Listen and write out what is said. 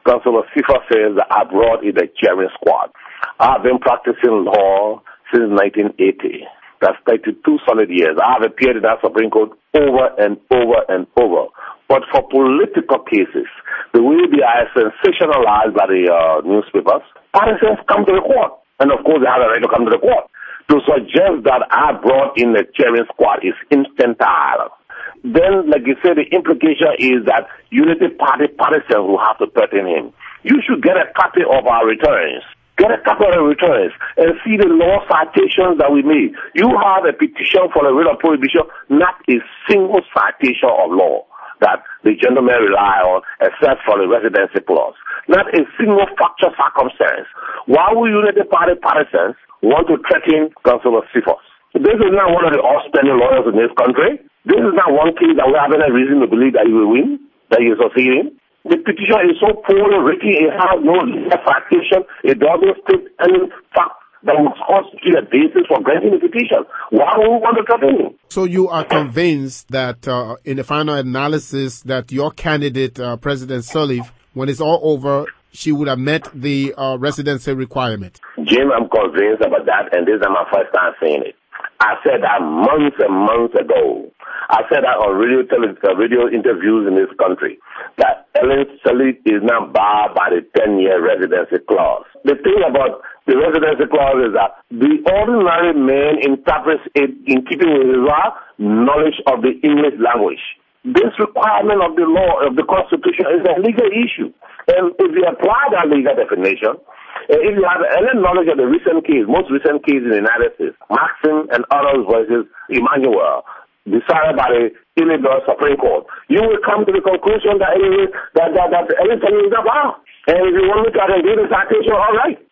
Councilor Sifa says that I brought in the cheering squad. I've been practicing law since 1980. That's 32 solid years. I've appeared in that Supreme Court over and over and over. But for political cases, the way they are sensationalized by the newspapers, partisans come to the court. And of course, they have a right to come to the court. To suggest that I brought in the cheering squad is infantile. Then, like you said, the implication is that Unity Party partisans will have to threaten him. You should get a copy of our returns. Get a copy of the returns and see the law citations that we made. You have a petition for a writ of prohibition, not a single citation of law that the gentleman rely on except for the residency clause. Not a single factual circumstance. Why will Unity Party partisans want to threaten Councilor Sifos? This is not one of the outstanding lawyers in this country. This is not one case that we have any reason to believe that he will win, that he is succeeding. The petition is so poorly written, it has no legal citation, it doesn't state any fact that would constitute a basis for granting the petition. Why would we want to threaten him? So you are convinced that in the final analysis that your candidate, President Sirleaf, when it's all over, she would have met the residency requirement? Jim, I'm convinced about that, and this is my first time saying it. I said that months and months ago. I said that on radio interviews in this country, that Ellen Sirleaf is now barred by the 10-year residency clause. The thing about the residency clause is that the ordinary man interprets it in keeping with his knowledge of the English language. This requirement of the law, of the Constitution, is a legal issue. And if you apply that legal definition, if you have any knowledge of the recent case, most recent case in the United States, Maxim and others versus Emmanuel, decided by the Illinois Supreme Court, you will come to the conclusion that Ellen Sirleaf is not bound. And if you want me to give the citation, all right.